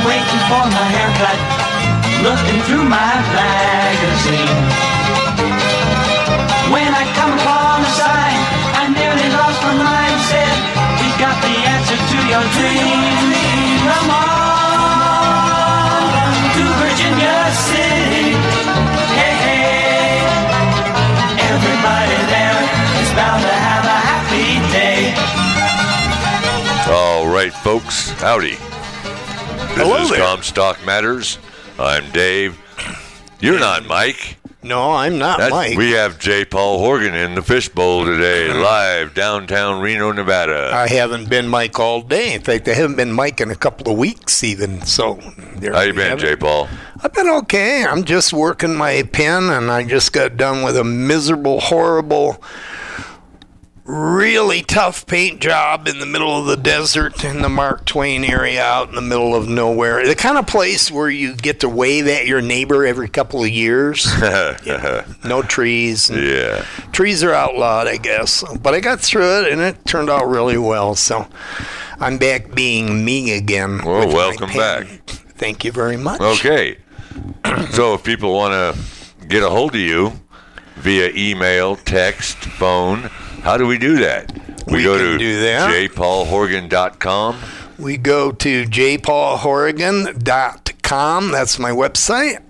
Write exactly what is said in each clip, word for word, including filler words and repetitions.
waiting for my haircut, looking through my magazine. When I come upon a sign, I nearly lost my mind. Said, we got the answer to your dream. Come on to Virginia City. Hey, hey, everybody there is bound to have a happy day. All right, folks, howdy. This Hello is there. Comstock Matters. I'm Dave. You're not Mike. No, I'm not That's, Mike. We have J. Paul Horgan in the fishbowl today, live downtown Reno, Nevada. I haven't been Mike all day. In fact, I haven't been Mike in a couple of weeks even. So, there How you we been, have J. it. Paul? I've been okay. I'm just working my pen, and I just got done with a miserable, horrible, really tough paint job in the middle of the desert in the Mark Twain area out in the middle of nowhere. The kind of place where you get to wave at your neighbor every couple of years. Yeah. No trees. And Yeah. trees are outlawed, I guess. But I got through it, and it turned out really well. So I'm back being me again. Well, with my welcome pen. back. Thank you very much. Okay. So if people want to get a hold of you via email, text, phone, how do we do that? We, We go can to do that. j paul horgan dot com. We go to j paul horgan dot com. That's my website.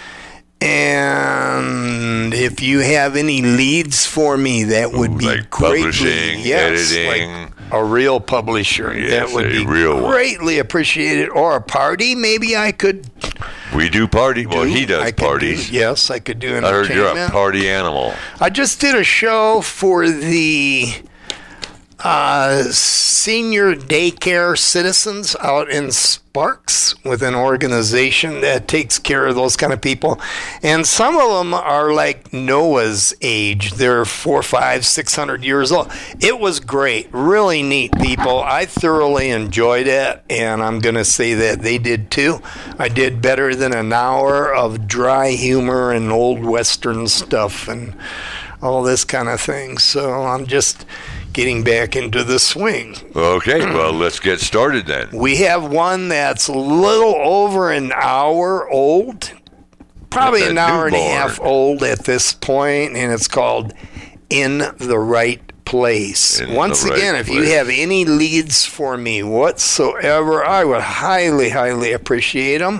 And if you have any leads for me, that would be Like greatly, publishing, yes, editing. like a real publisher. Yes, that would a be real one. greatly appreciated. Or a party, maybe I could We do party. Well, do. he does I could parties. do- yes, I could do I heard you're a entertainment. party animal. I just did a show for the uh, senior daycare citizens out in Sparks with an organization that takes care of those kind of people. And some of them are like Noah's age. They're four, five, six hundred years old. It was great. Really neat people. I thoroughly enjoyed it, and I'm going to say that they did too. I did better than an hour of dry humor and old Western stuff and all this kind of thing. So I'm just getting back into the swing. Okay, well, let's get started then. We have one that's a little over an hour old, probably That's an a hour and a newborn. half old at this point, and it's called In the Right Place. In Once the Right again, if you Place. have any leads for me whatsoever, I would highly, highly appreciate them.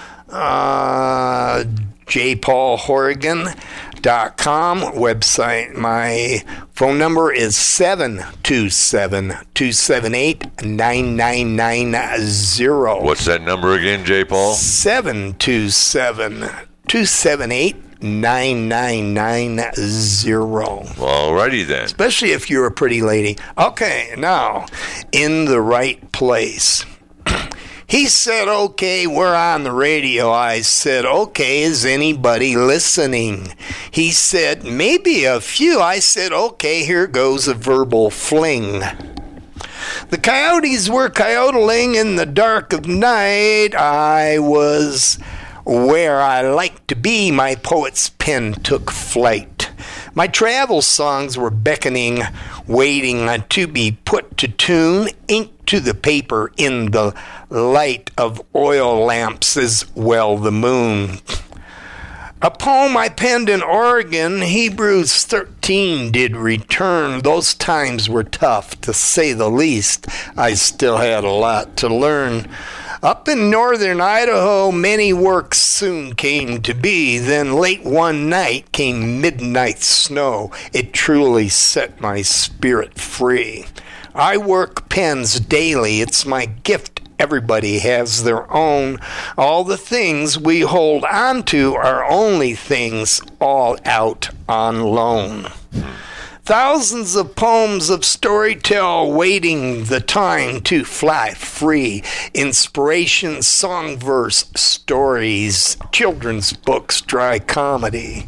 Uh, j paul horgan dot com website. My phone number is seven two seven, two seven eight, nine nine nine zero. What's that number again, J. Paul? seven two seven, two seven eight, nine nine nine zero. Alrighty then. Especially if you're a pretty lady. Okay, now, In the Right Place. He said, okay, we're on the radio. I said, okay, is anybody listening? He said, maybe a few. I said, okay, here goes a verbal fling. The coyotes were coyoteling in the dark of night. I was where I liked to be. My poet's pen took flight. My travel songs were beckoning, waiting to be put to tune. Ink to the paper in the light of oil lamps as well the moon. A poem I penned in Oregon, Hebrews thirteen, did return. Those times were tough, to say the least. I still had a lot to learn. Up in northern Idaho, many works soon came to be. Then late one night came midnight snow. It truly set my spirit free. I work pens daily. It's my gift. Everybody has their own. All the things we hold on to are only things all out on loan. Thousands of poems of storytell waiting the time to fly free. Inspiration, song verse, stories, children's books, dry comedy.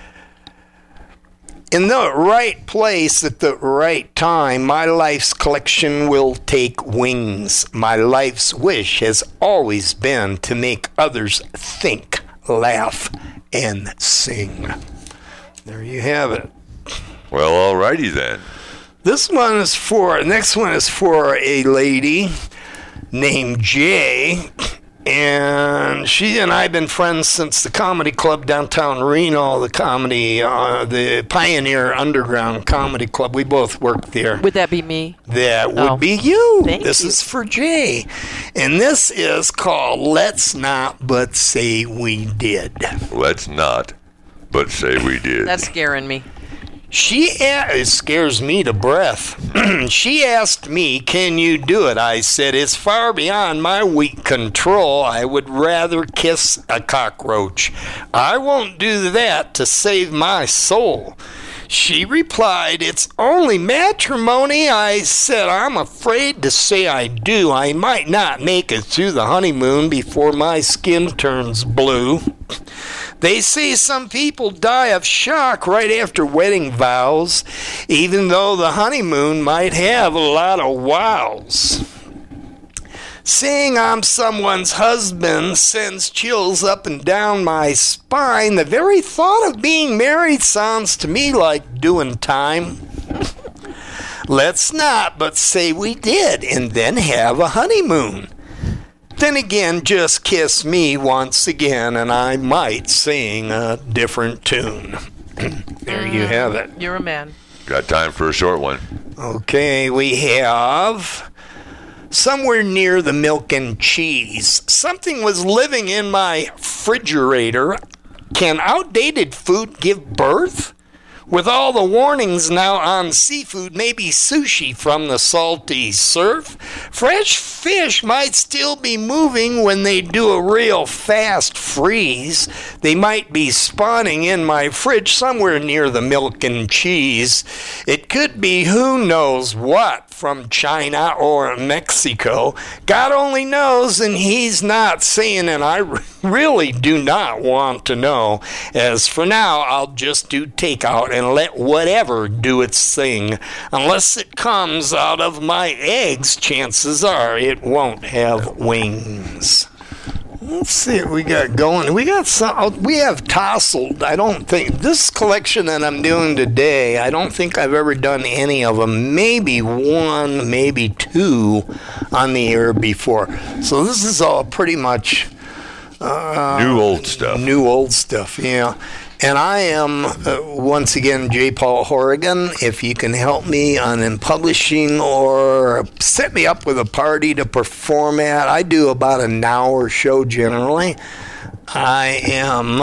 In the right place at the right time, my life's collection will take wings. My life's wish has always been to make others think, laugh, and sing. There you have it. Well, alrighty then. This one is for, next one is for a lady named Jay. And she and I have been friends since the comedy club downtown Reno, the comedy, uh, the Pioneer Underground Comedy Club. We both worked there. Would that be me? That would Oh. be you. Thank this you. is for Jay. And this is called Let's Not But Say We Did. Let's not, but say we did. That's scaring me. She a- it scares me to breath. She asked me, "Can you do it?" I said, "It's far beyond my weak control. I would rather kiss a cockroach. I won't do that to save my soul." She replied, "It's only matrimony." I said, "I'm afraid to say I do. I might not make it through the honeymoon before my skin turns blue. They say some people die of shock right after wedding vows, even though the honeymoon might have a lot of wows. Saying I'm someone's husband sends chills up and down my spine. The very thought of being married sounds to me like doing time. Let's not but say we did and then have a honeymoon. Then again, just kiss me once again, and I might sing a different tune." There you have it. You're a man. Got time for a short one. Okay, we have somewhere near the milk and cheese. Something was living in my refrigerator. Can outdated food give birth? With all the warnings now on seafood, maybe sushi from the salty surf, fresh fish might still be moving when they do a real fast freeze. They might be spawning in my fridge somewhere near the milk and cheese. It could be who knows what from China or Mexico. God only knows, and he's not saying, and I really do not want to know. As for now, I'll just do takeout and let whatever do its thing. Unless it comes out of my eggs, chances are it won't have wings. Let's see what we got going. We got some. We have Tousled. I don't think this collection that I'm doing today. I don't think I've ever done any of them. Maybe one, maybe two, on the air before. So this is all pretty much uh, New old stuff. New old stuff. Yeah. And I am, uh, once again, J. Paul Horrigan. If you can help me on in publishing or set me up with a party to perform at, I do about an hour show generally. I am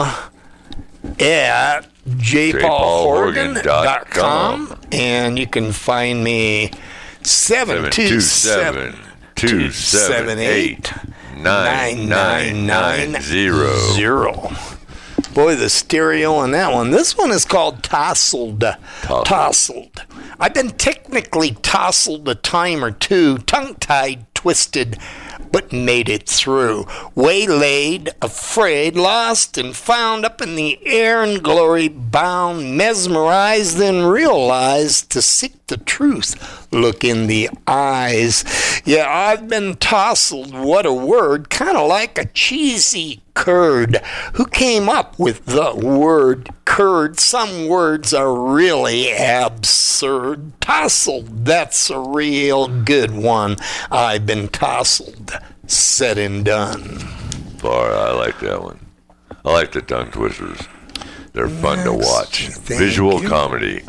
at j paul horrigan dot com, and you can find me seven two seven, two seven eight, nine nine nine zero. Boy, the stereo on that one. This one is called Tousled. Tousled. Tousled. I've been technically tousled a time or two, tongue-tied, twisted, but made it through. Waylaid, afraid, lost and found up in the air and glory bound, mesmerized, then realized to seek the truth. Look in the eyes. Yeah, I've been tousled, what a word, kind of like a cheesy curd. Who came up with the word curd? Some words are really absurd. Tousled, that's a real good one. I've been tousled, said and done. Boy, I like that one. I like the tongue twisters. They're fun to Yes, watch. thank Visual you. comedy.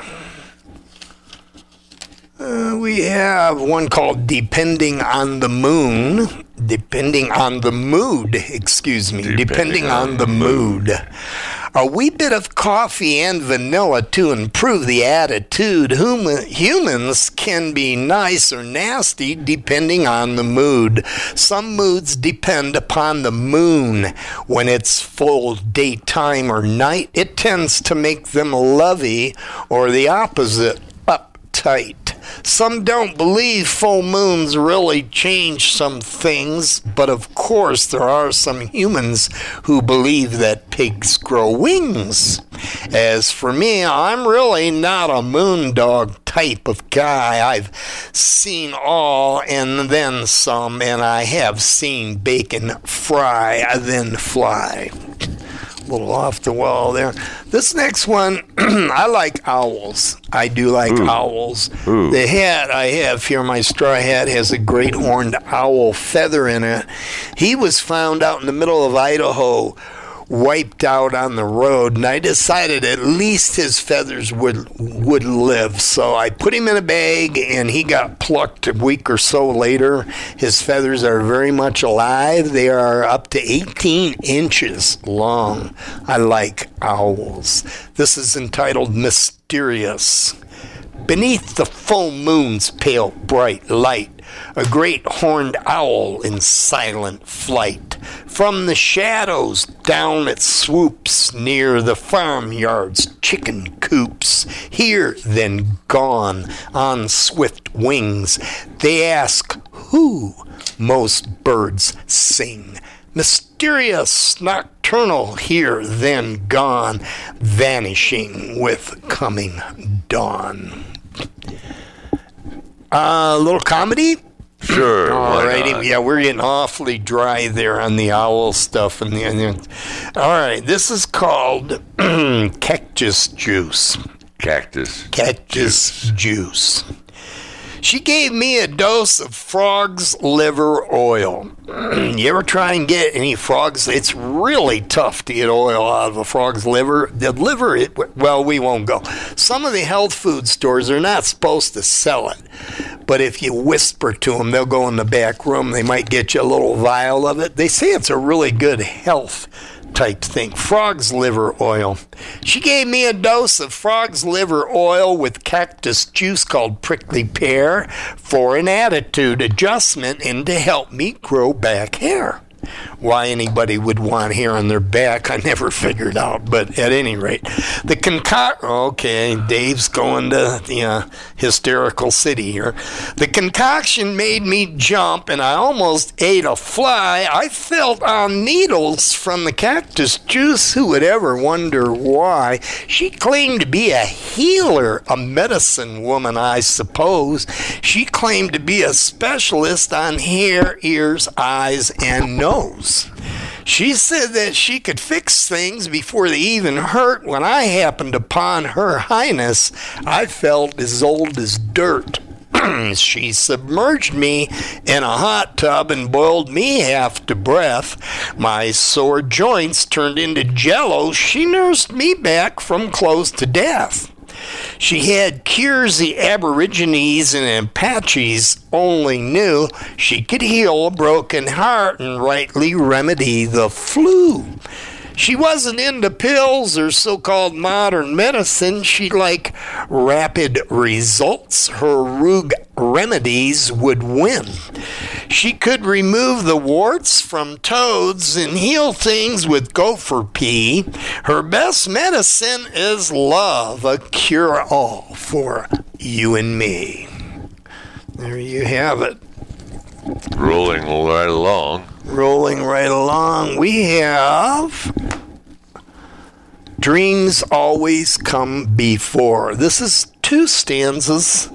Uh, we have one called Depending on the Moon. Depending on the mood, excuse me. Depending, Depending on, on the the mood. A wee bit of coffee and vanilla to improve the attitude. Hum- humans can be nice or nasty depending on the mood. Some moods depend upon the moon. When it's full daytime or night, it tends to make them lovey, or the opposite, uptight. Some don't believe full moons really change some things, but of course there are some humans who believe that pigs grow wings. As for me, I'm really not a moondog type of guy. I've seen all and then some, and I have seen bacon fry, then fly. a little off the wall there. This next one, I like owls. I do like Ooh. owls. Ooh. The hat I have here, my straw hat, has a great horned owl feather in it. He was found out in the middle of Idaho, wiped out on the road, and I decided at least his feathers would would live. So I put him in a bag, and he got plucked a week or so later. His feathers are very much alive. They are up to eighteen inches long. I like owls. This is entitled Mysterious. Beneath the full moon's pale bright light, a great horned owl in silent flight. From the shadows down it swoops near the farmyard's chicken coops. Here, then gone on swift wings, they ask who most birds sing. Mysterious, nocturnal, here, then gone, vanishing with coming dawn. A uh, little comedy? Sure. All righty. Yeah, we're getting awfully dry there on the owl stuff. And the, and the, all right, this is called Cactus Juice. Cactus. Cactus juice. She gave me a dose of frog's liver oil. You ever try and get any frogs? It's really tough to get oil out of a frog's liver. The liver, it, well, we won't go. Some of the health food stores are not supposed to sell it. But if you whisper to them, they'll go in the back room. They might get you a little vial of it. They say it's a really good health type thing. Frog's liver oil. She gave me a dose of frog's liver oil with cactus juice called prickly pear for an attitude adjustment and to help me grow back hair. Why anybody would want hair on their back, I never figured out. But at any rate, the concoct... Okay, Dave's going to the uh, hysterical city here. The concoction made me jump, and I almost ate a fly. I felt on needles from the cactus juice. Who would ever wonder why? She claimed to be a healer, a medicine woman, I suppose. She claimed to be a specialist on hair, ears, eyes, and nose. She said that she could fix things before they even hurt. When I happened upon her highness, I felt as old as dirt. She submerged me in a hot tub and boiled me half to breath. My sore joints turned into jello. She nursed me back from close to death. She had cures the Aborigines and Apaches only knew. She could heal a broken heart and rightly remedy the flu. She wasn't into pills or so-called modern medicine. She liked rapid results. Her rug remedies would win. She could remove the warts from toads and heal things with gopher pea. Her best medicine is love, a cure-all for you and me. There you have it. Rolling right along. Rolling right along, we have Dreams Always Come Before. This is two stanzas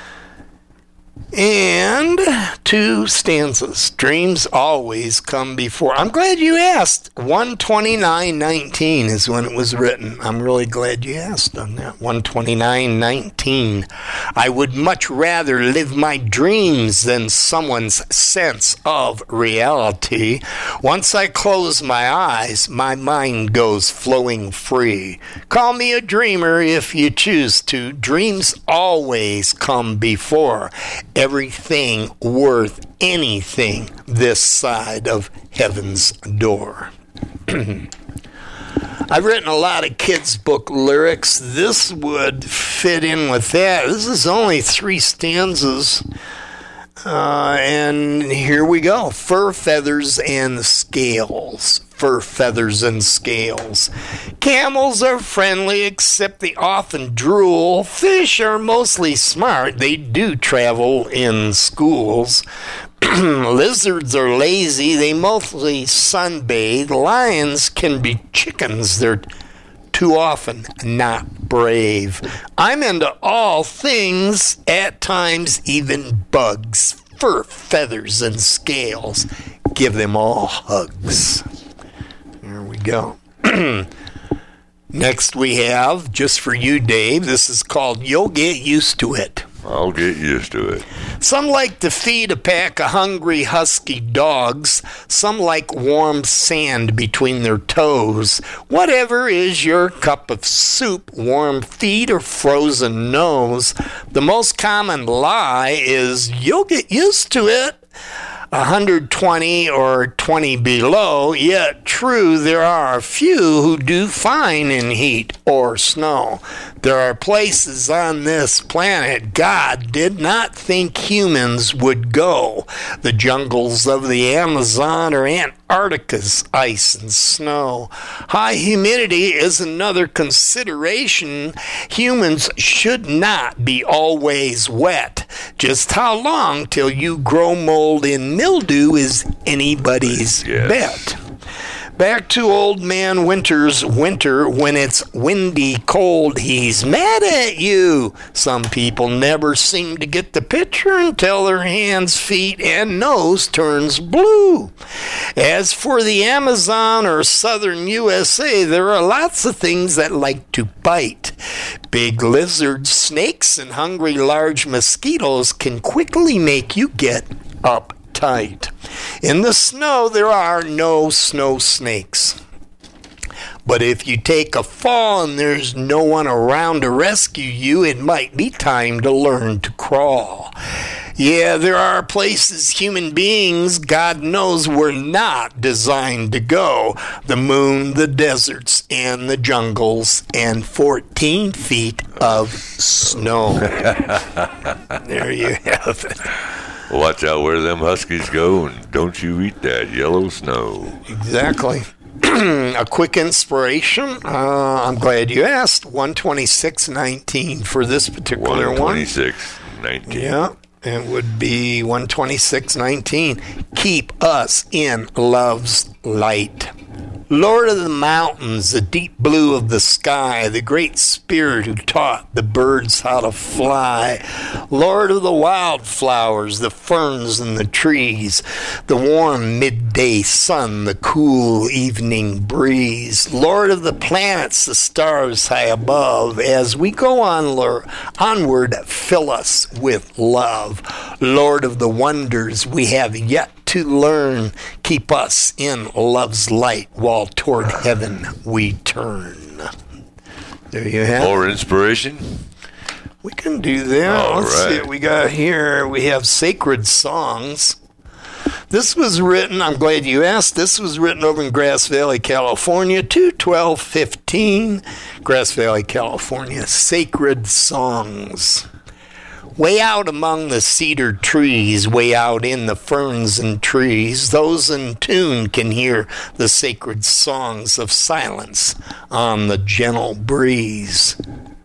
and two stanzas. Dreams always come before. I'm glad you asked. one twenty-nine nineteen is when it was written. I'm really glad you asked on that. one twenty-nine nineteen. I would much rather live my dreams than someone's sense of reality. Once I close my eyes, my mind goes flowing free. Call me a dreamer if you choose to. Dreams always come before everything worth anything this side of heaven's door. I've written a lot of kids' book lyrics. This would fit in with that. This is only three stanzas. Uh, and here we go. Fur, feathers, and scales. Fur, feathers, and scales. Camels are friendly, except they often drool. Fish are mostly smart. They do travel in schools. Lizards are lazy. They mostly sunbathe. Lions can be chickens. They're too often not brave. I'm into all things, at times even bugs. Fur, feathers, and scales. Give them all hugs. There we go. Next we have, just for you, Dave, this is called You'll Get Used to It. I'll get used to it. Some like to feed a pack of hungry, husky dogs. Some like warm sand between their toes. Whatever is your cup of soup, warm feet or frozen nose, the most common lie is you'll get used to it. one hundred twenty or twenty below, yet true, there are a few who do fine in heat or snow. There are places on this planet God did not think humans would go. The jungles of the Amazon or Antarctica's ice and snow. High humidity is another consideration. Humans should not be always wet. Just how long till you grow mold in mildew is anybody's Yes. bet. Back to Old Man Winter's winter when it's windy cold. He's mad at you. Some people never seem to get the picture until their hands, feet, and nose turns blue. As for the Amazon or southern U S A, there are lots of things that like to bite. Big lizards, snakes, and hungry large mosquitoes can quickly make you get uptight. In the snow, there are no snow snakes. But if you take a fall and there's no one around to rescue you, it might be time to learn to crawl. Yeah, there are places human beings, God knows, were not designed to go. The moon, the deserts, and the jungles, and fourteen feet of snow. There you have it. Watch out where them huskies go, and don't you eat that yellow snow. Exactly. A quick inspiration. Uh, I'm glad you asked. one twenty-six nineteen for this particular one one. twenty-six nineteen. Yeah, it would be one twenty-six nineteen. Keep us in love's light. Lord of the mountains, the deep blue of the sky, the great spirit who taught the birds how to fly. Lord of the wildflowers, the ferns and the trees, the warm midday sun, the cool evening breeze. Lord of the planets, the stars high above. As we go on, Lord, onward, fill us with love. Lord of the wonders we have yet to learn, keep us in love's light while toward heaven we turn. There you have More it. inspiration? We can do that. All Let's see right. what we got here. We have sacred songs. This was written, I'm glad you asked, this was written over in Grass Valley, California, two twelve fifteen. Grass Valley, California. Sacred songs. Way out among the cedar trees, way out in the ferns and trees, those in tune can hear the sacred songs of silence on the gentle breeze.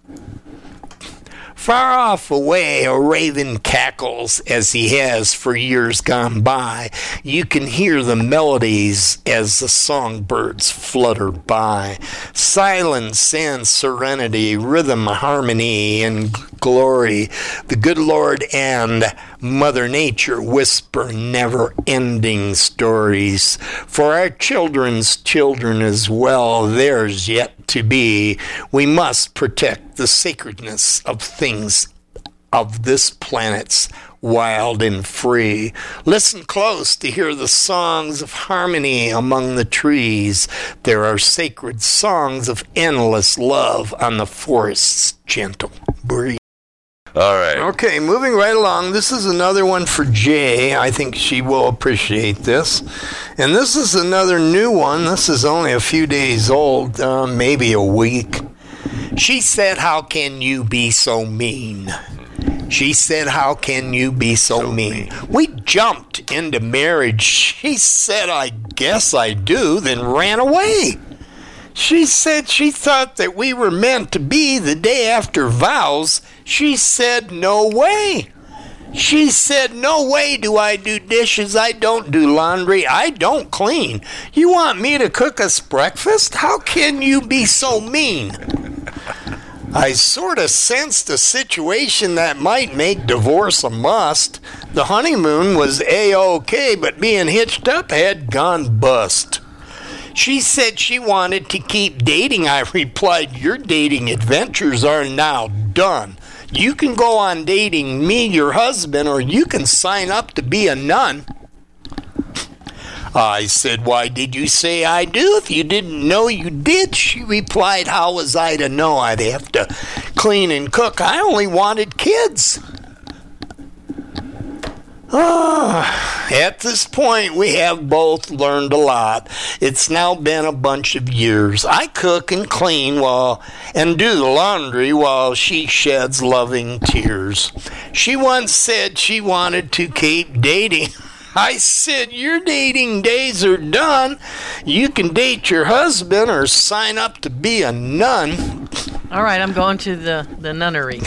Far off away, a raven cackles as he has for years gone by. You can hear the melodies as the songbirds flutter by. Silence and serenity, rhythm, harmony, and glory. The good Lord and Mother Nature whisper never-ending stories. For our children's children as well, theirs yet to be. We must protect the sacredness of things of this planet's wild and free. Listen close to hear the songs of harmony among the trees. There are sacred songs of endless love on the forest's gentle breeze. All right. Okay, moving right along. This is another one for Jay. I think she will appreciate this. And this is another new one. This is only a few days old, uh, maybe a week. She said, "How can you be so mean?" She said, "How can you be so, So mean? mean. We jumped into marriage. She said, "I guess I do," then ran away. She said she thought that we were meant to be the day after vows. She said, "No way." She said, "No way do I do dishes. I don't do laundry. I don't clean. You want me to cook us breakfast? How can you be so mean?" I sort of sensed a situation that might make divorce a must. The honeymoon was A-OK, but being hitched up had gone bust. She said she wanted to keep dating. I replied, your dating adventures are now done. You can go on dating me, your husband, or you can sign up to be a nun. I said, why did you say I do if you didn't know you did? She replied, how was I to know I'd have to clean and cook? I only wanted kids. Ah, at this point, we have both learned a lot. It's now been a bunch of years. I cook and clean while and do the laundry while she sheds loving tears. She once said she wanted to keep dating. I said, your dating days are done. You can date your husband or sign up to be a nun. All right, I'm going to the, the nunnery.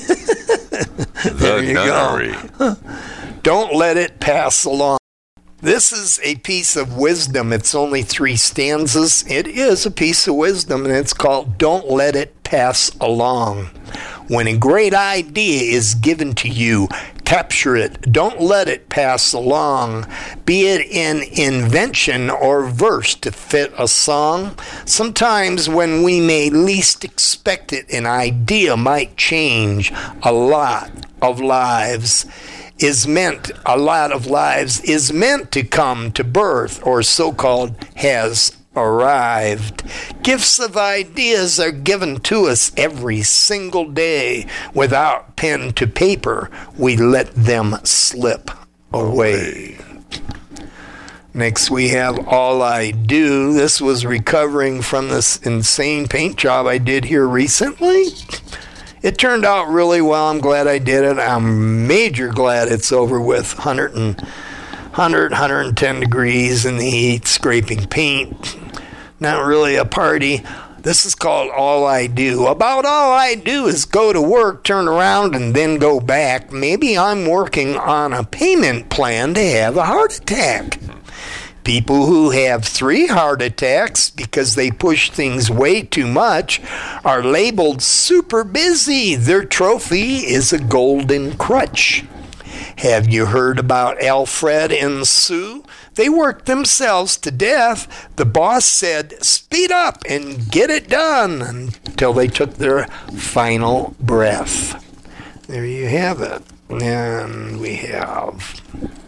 The nunnery. Go. Don't let it pass along. This is a piece of wisdom. It's only three stanzas. It is a piece of wisdom, and it's called Don't Let It Pass Along. When a great idea is given to you, capture it. Don't let it pass along. Be it an invention or verse to fit a song. Sometimes when we may least expect it, an idea might change a lot of lives. Is meant, a lot of lives is meant to come to birth, or so-called has arrived. Gifts of ideas are given to us every single day. Without pen to paper, we let them slip away. Next we have All I Do. This was recovering from this insane paint job I did here recently. It turned out really well. I'm glad I did it. I'm major glad it's over with. one hundred, one hundred, one hundred ten degrees in the heat, scraping paint. Not really a party. This is called All I Do. About all I do is go to work, turn around, and then go back. Maybe I'm working on a payment plan to have a heart attack. People who have three heart attacks because they push things way too much are labeled super busy. Their trophy is a golden crutch. Have you heard about Alfred and Sue? They worked themselves to death. The boss said, speed up and get it done, until they took their final breath. There you have it. And we have...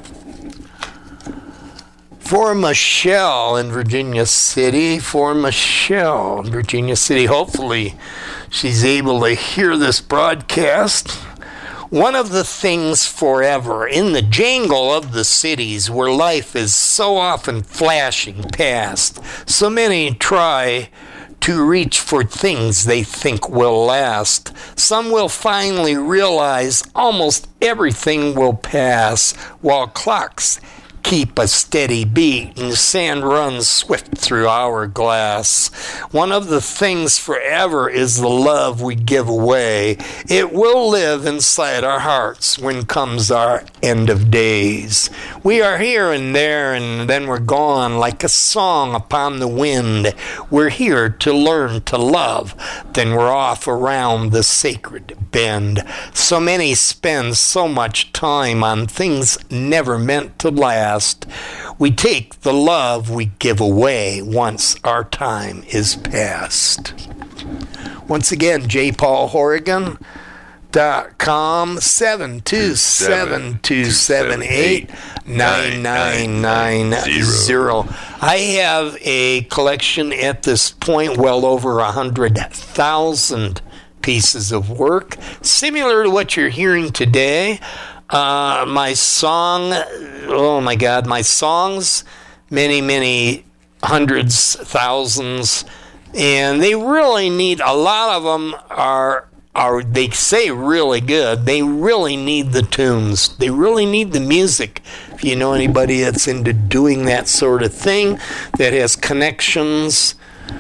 For Michelle in Virginia City, for Michelle in Virginia City. Hopefully she's able to hear this broadcast. One of the things forever in the jangle of the cities where life is so often flashing past, so many try to reach for things they think will last. Some will finally realize almost everything will pass, while clocks keep a steady beat and sand runs swift through hourglass. One of the things forever is the love we give away. It will live inside our hearts when comes our end of days. We are here and there and then we're gone like a song upon the wind. We're here to learn to love, then we're off around the sacred bend. So many spend so much time on things never meant to last. We take the love we give away once our time is past. Once again, j paul horrigan dot com, seven two seven, two seven eight, nine nine nine zero. I have a collection at this point well over one hundred thousand pieces of work, similar to what you're hearing today. Uh, my song, oh my God, my songs, many, many hundreds, thousands, and they really need, a lot of them are, are they say really good. They really need the tunes. They really need the music. If you know anybody that's into doing that sort of thing, that has connections,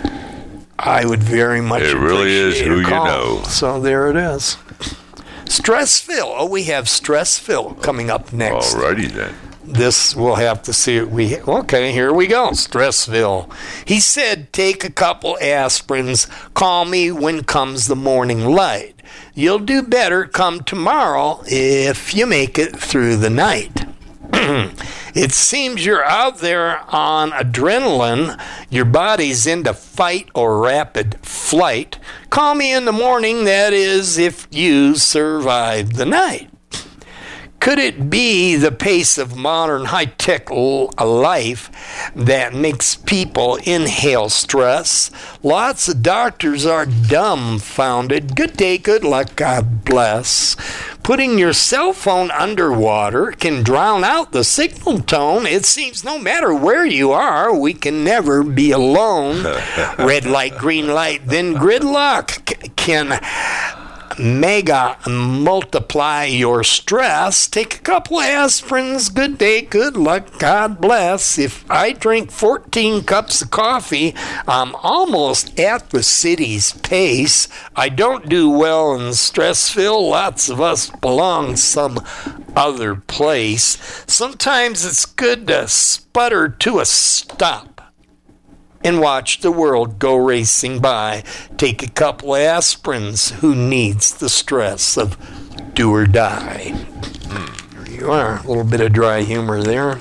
I would very much it appreciate it. It really is who you know. So there it is. Stressville. Oh, we have Stressville coming up next. Alrighty then. This we'll have to see. We okay. Here we go. Stressville. He said, "Take a couple aspirins. Call me when comes the morning light. You'll do better come tomorrow if you make it through the night." It seems you're out there on adrenaline. Your body's into fight or rapid flight. Call me in the morning, that is, if you survive the night. Could it be the pace of modern high-tech l- life that makes people inhale stress? Lots of doctors are dumbfounded. Good day, good luck, God bless. Putting your cell phone underwater can drown out the signal tone. It seems no matter where you are, we can never be alone. Red light, green light, then gridlock c- can... mega multiply your stress. Take a couple of aspirins. Good day, good luck, God bless. If I drink fourteen cups of coffee, I'm almost at the city's pace. I don't do well in Stressville. Lots of us belong some other place. Sometimes it's good to sputter to a stop and watch the world go racing by. Take a couple of aspirins. Who needs the stress of do or die? There you are. A little bit of dry humor there.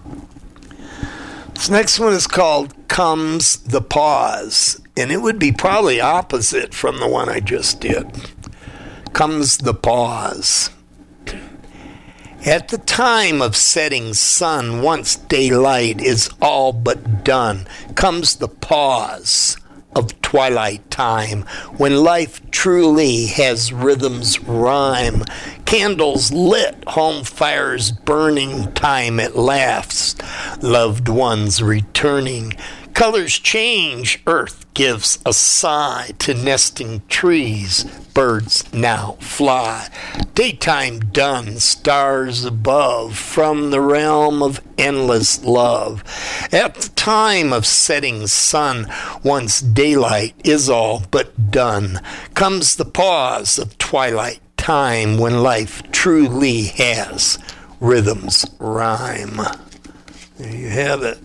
This next one is called Comes the Pause, and it would be probably opposite from the one I just did. Comes the Pause. At the time of setting sun, once daylight is all but done, comes the pause of twilight time, when life truly has rhythms rhyme. Candles lit, home fires burning, time at last, loved ones returning. Colors change, earth gives a sigh to nesting trees, birds now fly. Daytime done, stars above, from the realm of endless love. At the time of setting sun, once daylight is all but done, comes the pause of twilight time, when life truly has rhythms rhyme. There you have it.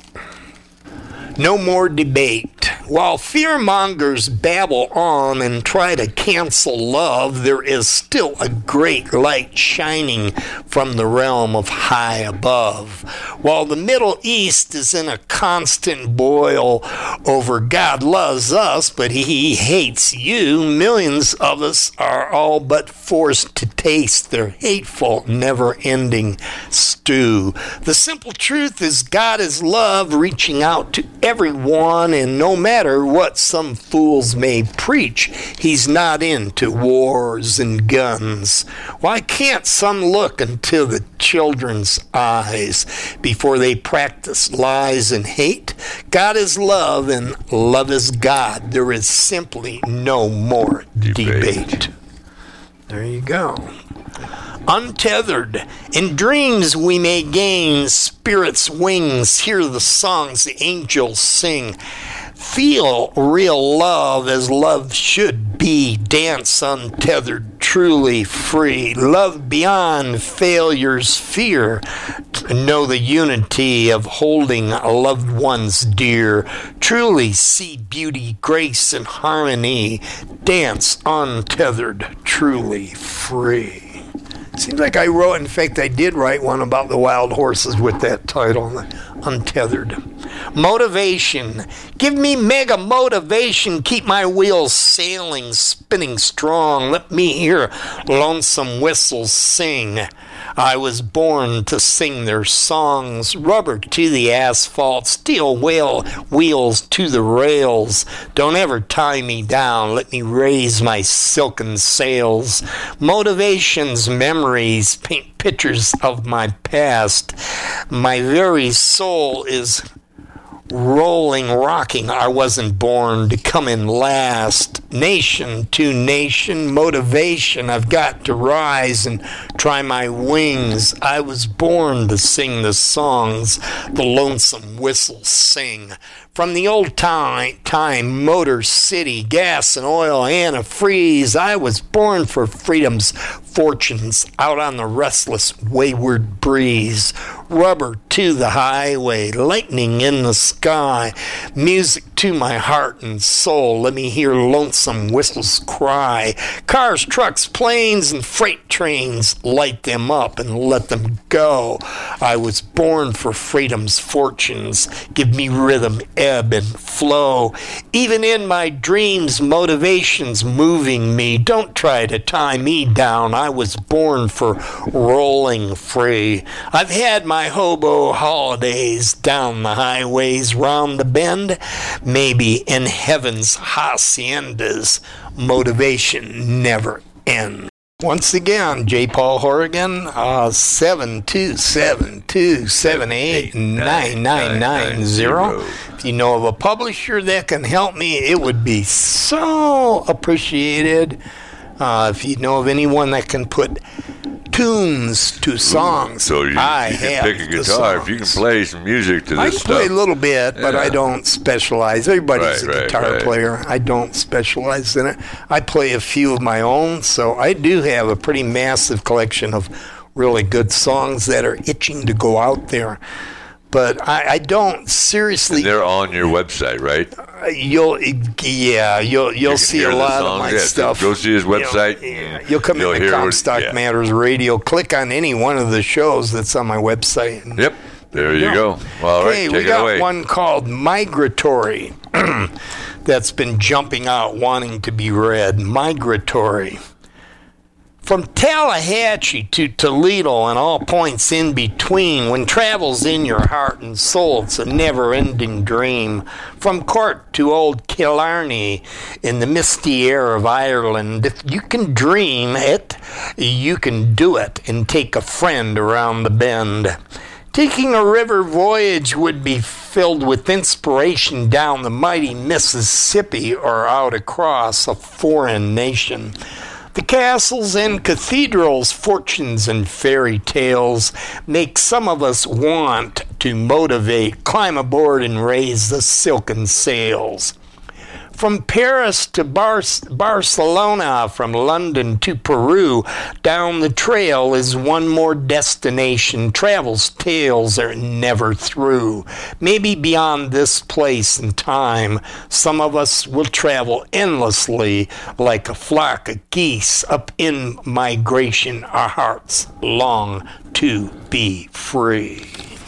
No more debate. While fearmongers babble on and try to cancel love, there is still a great light shining from the realm of high above. While the Middle East is in a constant boil over God loves us, but he hates you, millions of us are all but forced to taste their hateful, never-ending stew. The simple truth is God is love, reaching out to everyone, and no matter what some fools may preach, he's not into wars and guns. Why can't some look into the children's eyes before they practice lies and hate? God is love, and love is God. There is simply no more debate. debate. There you go. Untethered. In dreams we may gain spirit's wings, hear the songs the angels sing, feel real love as love should be, dance untethered, truly free, love beyond failure's fear, know the unity of holding loved ones dear, truly see beauty, grace, and harmony, dance untethered, truly free. Seems like I wrote, in fact, I did write one about the wild horses with that title, Untethered. Motivation. Give me mega motivation. Keep my wheels sailing, spinning strong. Let me hear lonesome whistles sing. I was born to sing their songs. Rubber to the asphalt, steel wheel wheels to the rails. Don't ever tie me down. Let me raise my silken sails. Motivations, memories, paint pictures of my past. My very soul is rolling, rocking. I wasn't born to come in last. Nation to nation, motivation. I've got to rise and try my wings. I was born to sing the songs the lonesome whistles sing. From the old time, time, Motor City, gas and oil, antifreeze, I was born for freedom's fortunes out on the restless wayward breeze. Rubber to the highway, lightning in the sky, music to my heart and soul. Let me hear lonesome whistles cry. Cars, trucks, planes, and freight trains, light them up and let them go. I was born for freedom's fortunes. Give me rhythm, ebb, and flow. Even in my dreams, motivations moving me. Don't try to tie me down. I was born for rolling free. I've had my hobo holidays down the highways round the bend. Maybe in heaven's haciendas, motivation never ends. Once again, J. Paul Horrigan, uh, seven two seven, two seven eight, nine nine nine zero. If you know of a publisher that can help me, it would be so appreciated. Uh, if you know of anyone that can put tunes to songs, so you, I you can have pick a guitar. If you can play some music to this I can stuff. play a little bit, but Yeah. I don't specialize. Everybody's Right, a right, guitar right. player. I don't specialize in it. I play a few of my own, so I do have a pretty massive collection of really good songs that are itching to go out there. But I, I don't seriously. And they're on your website, right? You'll, yeah, you'll you'll can see hear a the lot of songs. my Yeah, stuff. go see his website. You'll, yeah, you'll come You'll into hear what- Comstock yeah. Matters Radio. Click on any one of the shows that's on my website. and- Yep. There you Yeah. go. Well, all right, Hey, take we it got away. one called Migratory that's been jumping out wanting to be read. Migratory. From Tallahatchie to Toledo and all points in between, when travel's in your heart and soul, it's a never-ending dream. From Cork to Old Killarney in the misty air of Ireland, if you can dream it, you can do it and take a friend around the bend. Taking a river voyage would be filled with inspiration down the mighty Mississippi or out across a foreign nation. The castles and cathedrals, fortunes and fairy tales make some of us want to motivate, climb aboard and raise the silken sails. From Paris to Bar- Barcelona, from London to Peru, down the trail is one more destination. Travel's tales are never through. Maybe beyond this place and time, some of us will travel endlessly like a flock of geese up in migration. Our hearts long to be free.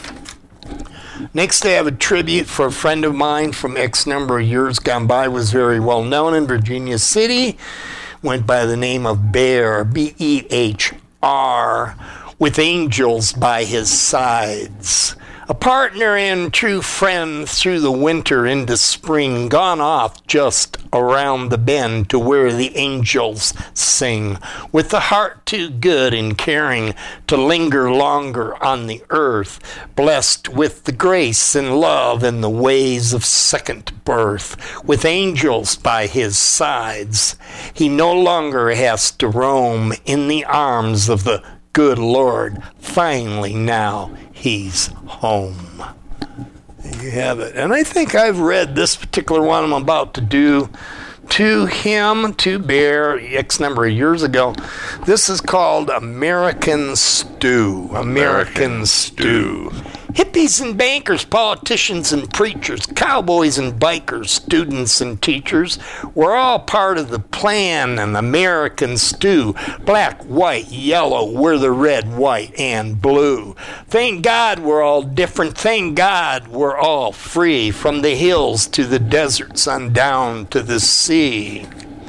Next, I have a tribute for a friend of mine from X number of years gone by, was very well known in Virginia City, went by the name of Bear, B E H R, with angels by his sides. A partner and true friend through the winter into spring, gone off just around the bend to where the angels sing, with the heart too good and caring to linger longer on the earth, blessed with the grace and love and the ways of second birth, with angels by his sides. He no longer has to roam in the arms of the good Lord. Finally now he's home. There you have it. And I think I've read this particular one I'm about to do to him, to Bear, X number of years ago. This is called American Stew. American, American Stew. Stew. Hippies and bankers, politicians and preachers, cowboys and bikers, students and teachers, we're all part of the plan, an American stew. Black, white, yellow, we're the red, white, and blue. Thank God we're all different. Thank God we're all free, from the hills to the deserts on down to the sea.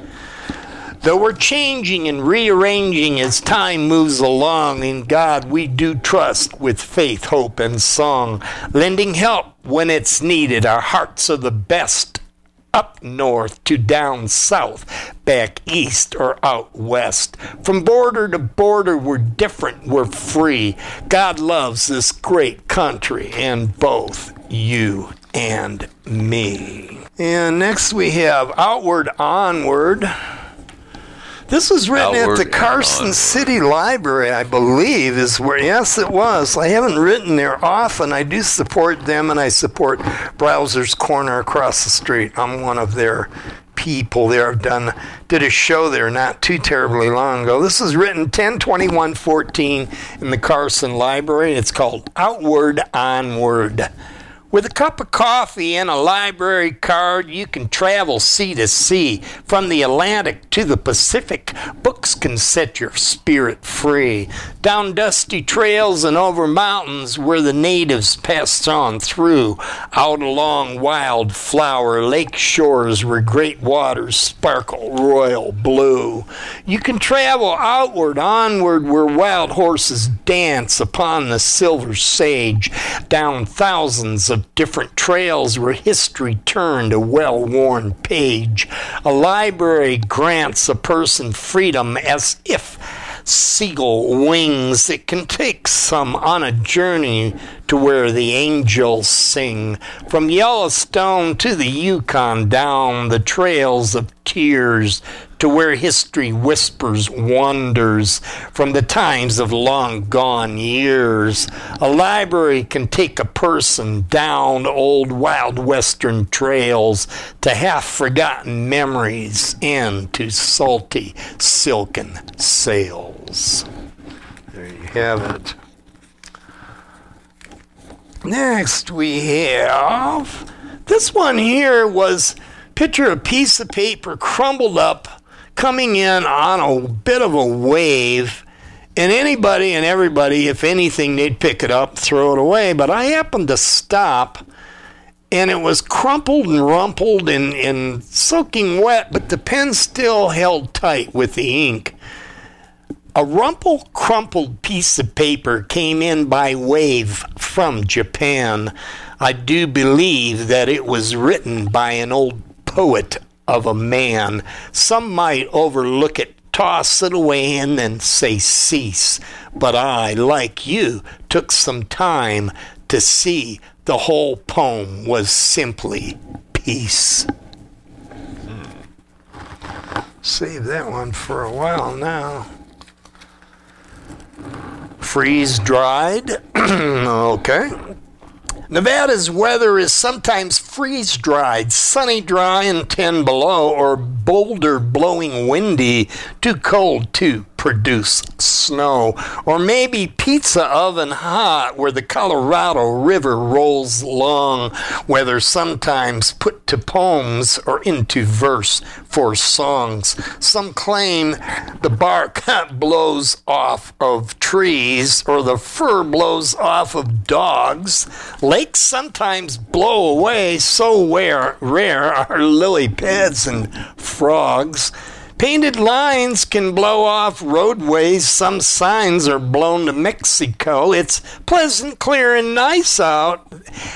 Though we're changing and rearranging as time moves along, in God we do trust with faith, hope, and song, lending help when it's needed. Our hearts are the best, up north to down south, back east or out west. From border to border, we're different, we're free. God loves this great country, and both you and me. And next we have Outward Onward. This was written Outward at the Carson Onward. City Library, I believe, is where, yes, it was. I haven't written there often. I do support them, and I support Browser's Corner across the street. I'm one of their people there. I've done, did a show there not too terribly long ago. This was written ten twenty-one fourteen in the Carson Library. It's called Outward Onward. With a cup of coffee and a library card, you can travel sea to sea. From the Atlantic to the Pacific, books can set your spirit free. Down dusty trails and over mountains where the natives pass on through. Out along wildflower lake shores where great waters sparkle royal blue. You can travel outward, onward where wild horses dance upon the silver sage. Down thousands of different trails where history turned a well-worn page. A library grants a person freedom as if seagull wings. It can take some on a journey to where the angels sing. From Yellowstone to the Yukon, down the trails of tears to where history whispers wonders from the times of long gone years. A library can take a person down old wild western trails to half-forgotten memories and to salty silken sails. There you have it. Next we have, this one here was, picture a piece of paper crumbled up coming in on a bit of a wave, and anybody and everybody, if anything, they'd pick it up, throw it away. But I happened to stop, and it was crumpled and rumpled and, and soaking wet, but the pen still held tight with the ink. A rumple crumpled piece of paper came in by wave from Japan. I do believe that it was written by an old poet of a man. Some might overlook it, toss it away, and then say cease. But I, like you, took some time to see the whole poem was simply peace. Hmm. Save that one for a while now. Freeze-dried. Okay. Nevada's weather is sometimes freeze-dried, sunny, dry, and ten below, or boulder blowing windy, too cold to produce snow. Or maybe pizza oven hot, where the Colorado River rolls long, weather sometimes put to poems or into verse for songs. Some claim the bark blows off of trees, or the fur blows off of dogs. Lakes sometimes blow away, so rare, rare are lily pads and frogs. Painted lines can blow off roadways. Some signs are blown to Mexico. It's pleasant, clear, and nice out.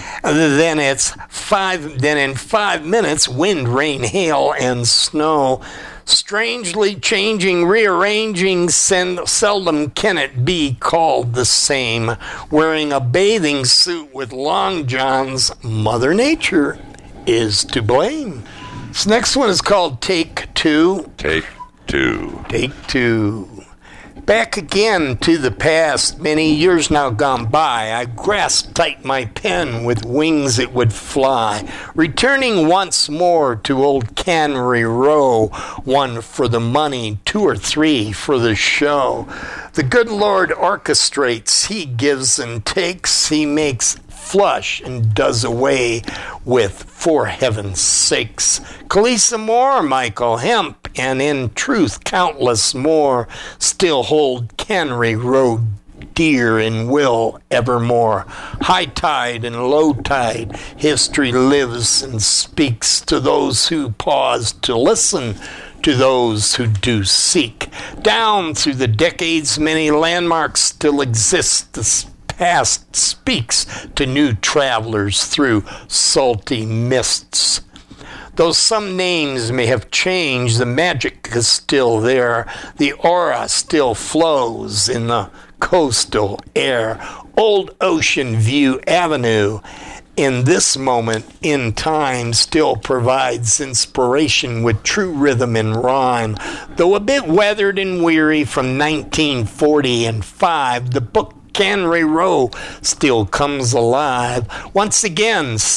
Then it's five. Then in five minutes, wind, rain, hail, and snow. Strangely changing, rearranging, send, seldom can it be called the same. Wearing a bathing suit with long johns, Mother Nature is to blame. This next one is called Take Two. Take Two. Take Two. Back again to the past, many years now gone by, I grasped tight my pen with wings it would fly, returning once more to old Cannery Row, one for the money, two or three for the show. The good Lord orchestrates, he gives and takes, he makes flush and does away with, for heaven's sakes. Kalisa Moore, Michael Hemp, and in truth countless more still hold Cannery Row dear and will evermore. High tide and low tide, history lives and speaks to those who pause to listen, to those who do seek. Down through the decades, many landmarks still exist. The past speaks to new travelers through salty mists. Though some names may have changed, the magic is still there. The aura still flows in the coastal air. Old Ocean View Avenue, in this moment in time, still provides inspiration with true rhythm and rhyme. Though a bit weathered and weary from nineteen forty and five, the book Cannery Row still comes alive. Once again,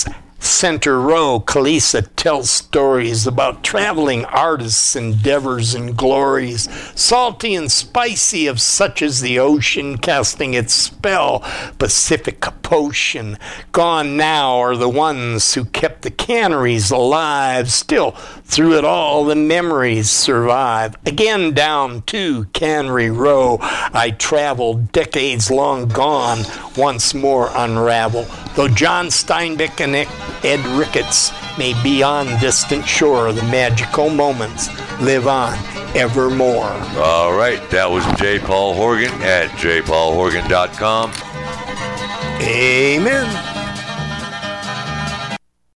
Center Row, Kalisa tells stories about traveling artists' endeavors and glories, salty and spicy of such as the ocean casting its spell, Pacific potion. Gone now are the ones who kept the canneries alive, still through it all the memories survive. Again down to Cannery Row I traveled, decades long gone, once more unravel. Though John Steinbeck and Ed Ricketts may be on distant shore, the magical moments live on evermore. All right, that was J. Paul Horgan at j paul horgan dot com. Amen.